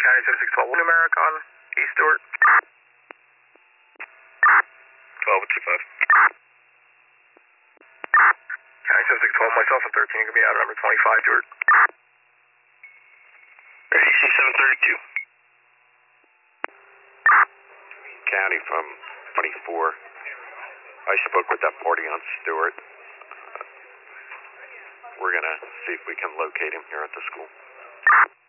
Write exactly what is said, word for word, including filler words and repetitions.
County seven six twelve, numeric on East Stewart. twelve two five. County seven six twelve, myself and thirteen are going to be out at number twenty-five, Stewart. A D C seven thirty-two. County from twenty-four. I spoke with that party on Stewart. We're going to see if we can locate him here at the school.